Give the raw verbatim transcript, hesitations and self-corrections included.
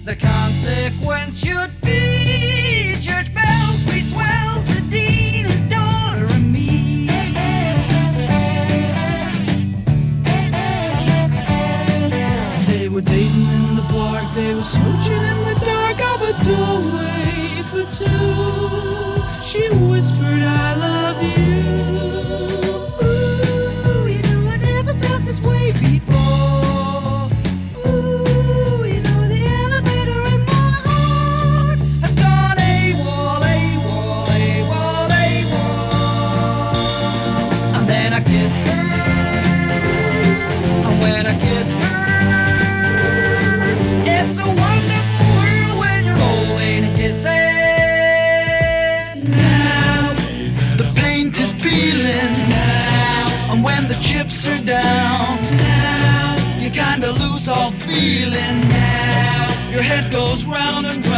The consequence should be Church belfry swells the dean's daughter and me. They were dating in the park, they were smooching in the dark of a doorway for two. She whispered, I love you. Ooh, you know I never felt this way before. Ooh, you know the elevator in my heart has gone AWOL, AWOL, AWOL, AWOL. And then I kissed her, and when I kissed her, it's a wonderful world when you're rolling and kissing. Now the paint is peeling, and when the chips are down, you kinda lose all feeling. Your head goes round and round.